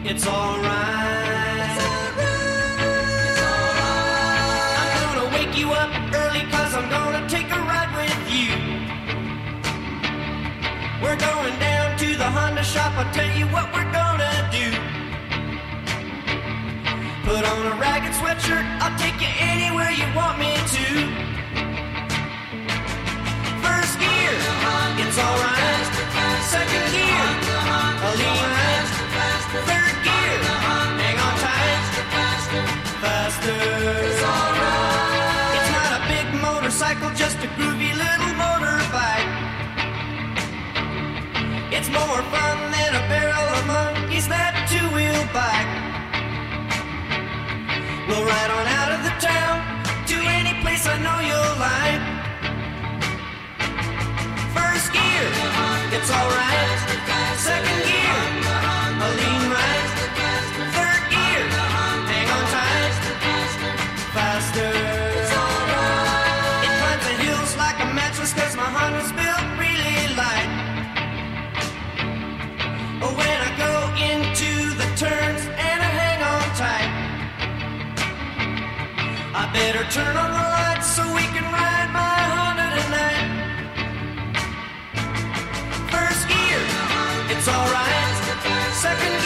It's alright. I'm gonna wake you up early 'cause I'm gonna take a ride with you. We're going down to the Honda shop, I'll tell you what we're gonna do. Put on a ragged sweatshirt, I'll take you anywhere you want me to. First gear, it's alright. Second gear, a lean right. Third gear, hang on tight. Faster, it's alright. It's not a big motorcycle, just a groovy little motorbike. It's more fun than a barrel of monkeys, that two-wheel bike. We'll ride on out of the town to any place I know you'll like. First gear, it's alright. Second gear, a lean right. Third gear, hang on tight. Faster, it's alright. It climbs the hills like a mattress 'cause my Honda's built really light. Oh, when I go into the turns and I hang on tight, I better turn on the lights so we can ride my Honda tonight. First gear, it's alright. Second